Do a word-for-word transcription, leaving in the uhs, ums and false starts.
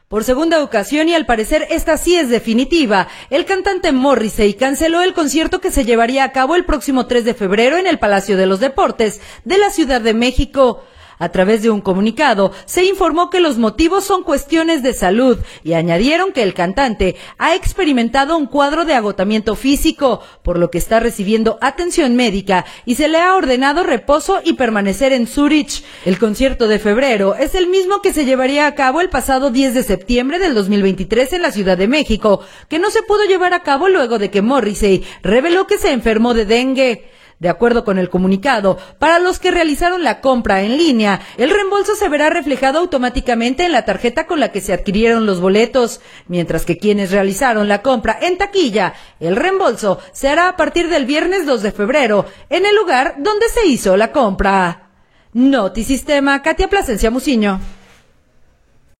Por segunda ocasión, y al parecer esta sí es definitiva, el cantante Morrissey canceló el concierto que se llevaría a cabo el próximo tres de febrero en el Palacio de los Deportes de la Ciudad de México. A través de un comunicado, se informó que los motivos son cuestiones de salud y añadieron que el cantante ha experimentado un cuadro de agotamiento físico, por lo que está recibiendo atención médica y se le ha ordenado reposo y permanecer en Zúrich. El concierto de febrero es el mismo que se llevaría a cabo el pasado diez de septiembre del dos mil veintitrés en la Ciudad de México, que no se pudo llevar a cabo luego de que Morrissey reveló que se enfermó de dengue. De acuerdo con el comunicado, para los que realizaron la compra en línea, el reembolso se verá reflejado automáticamente en la tarjeta con la que se adquirieron los boletos, mientras que quienes realizaron la compra en taquilla, el reembolso se hará a partir del viernes dos de febrero, en el lugar donde se hizo la compra. Notisistema, Katia Plasencia Muciño.